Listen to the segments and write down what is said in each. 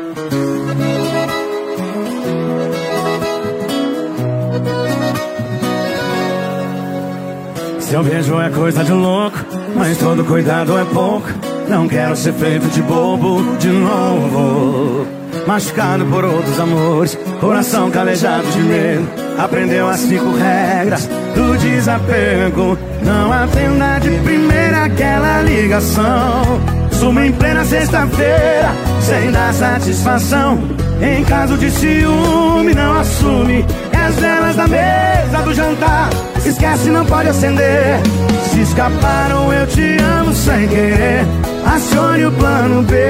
Seu beijo é coisa de louco, mas todo cuidado é pouco. Não quero ser feito de bobo de novo. Machucado por outros amores, coração calejado de medo. Aprendeu as 5 regras do desapego. Não atenda de primeira aquela ligação. Suma em plena sexta-feira, sem dar satisfação. Em caso de ciúme, não assume. E as velas da mesa do jantar, esquece, não pode acender. Se escaparam, eu te amo sem querer. Acione o plano B.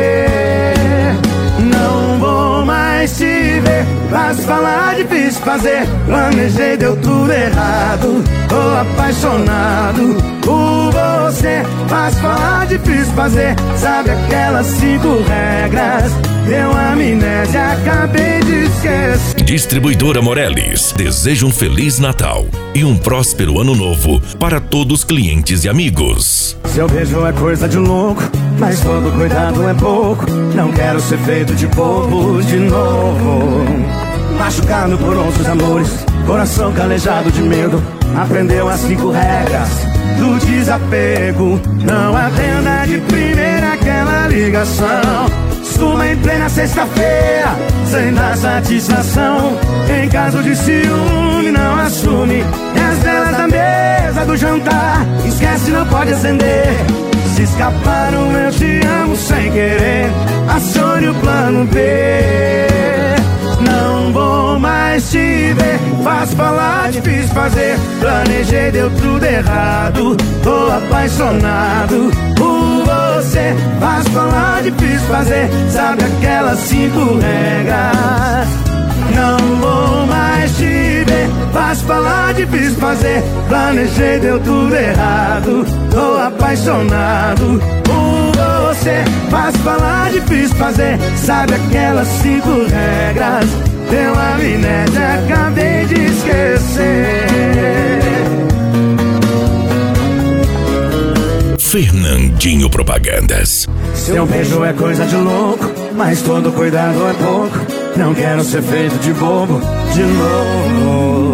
Não vou mais te ver. Fácil falar, difícil fazer. Planejei, deu tudo errado. Tô apaixonado por você. Fácil falar, difícil fazer. Sabe aquelas 5 regras? Deu amnésia, acabei de esquecer. Distribuidora Morelis deseja um Feliz Natal e um próspero Ano Novo para todos os clientes e amigos. Seu beijo é coisa de louco, mas todo cuidado é pouco. Não quero ser feito de bobo de novo. Machucado por outros amores, coração calejado de medo. Aprendeu as 5 regras do desapego. Não atenda de primeira aquela ligação. Suma em plena sexta-feira, sem dar satisfação. Em caso de ciúme, não assume. E as velas da mesa do jantar, esquece, não pode acender. Se escaparam, eu te amo sem querer. Acione o plano B. Não vou mais te ver. Fácil falar, difícil fazer. Planejei, deu tudo errado. Tô apaixonado por você. Fácil falar, difícil fazer. Sabe aquelas 5 regras? Não vou mais te ver. Fácil falar, difícil fazer. Planejei, deu tudo errado. Tô apaixonado por você. Fácil falar, difícil fazer. Sabe aquelas 5 regras? Deu amnésia, acabei de esquecer. Fernandinho Propagandas. Seu beijo é coisa de louco, mas todo cuidado é pouco. Não quero ser feito de bobo de novo.